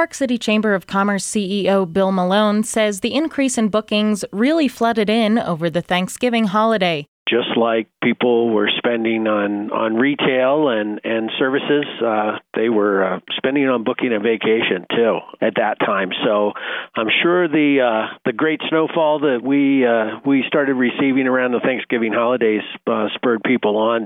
Park City Chamber of Commerce CEO Bill Malone says the increase in bookings really flooded in over the Thanksgiving holiday. Just like people were spending on retail and services, they were spending on booking a vacation too at that time. So I'm sure the great snowfall that we started receiving around the Thanksgiving holidays spurred people on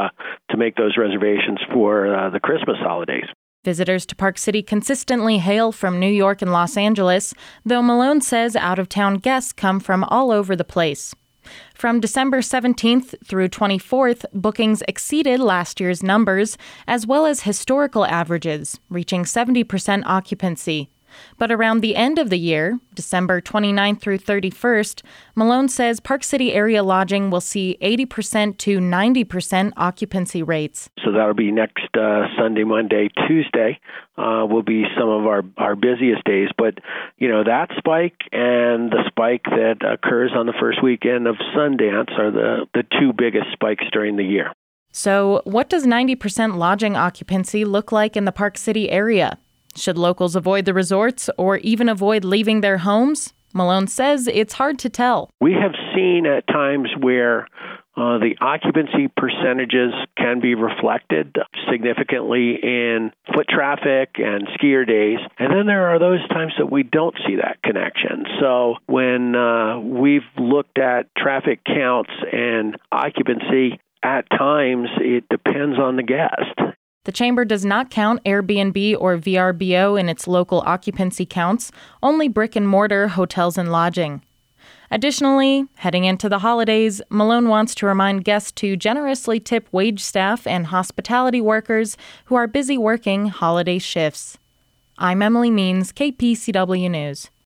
to make those reservations for the Christmas holidays. Visitors to Park City consistently hail from New York and Los Angeles, though Malone says out-of-town guests come from all over the place. From December 17th through 24th, bookings exceeded last year's numbers, as well as historical averages, reaching 70% occupancy. But around the end of the year, December 29th through 31st, Malone says Park City area lodging will see 80% to 90% occupancy rates. So that'll be next Sunday, Monday, Tuesday will be some of our busiest days. But, that spike and the spike that occurs on the first weekend of Sundance are the two biggest spikes during the year. So what does 90% lodging occupancy look like in the Park City area? Should locals avoid the resorts or even avoid leaving their homes? Malone says it's hard to tell. We have seen at times where the occupancy percentages can be reflected significantly in foot traffic and skier days. And then there are those times that we don't see that connection. So when we've looked at traffic counts and occupancy, at times it depends on the guest. The Chamber does not count Airbnb or VRBO in its local occupancy counts, only brick-and-mortar hotels and lodging. Additionally, heading into the holidays, Malone wants to remind guests to generously tip wage staff and hospitality workers who are busy working holiday shifts. I'm Emily Means, KPCW News.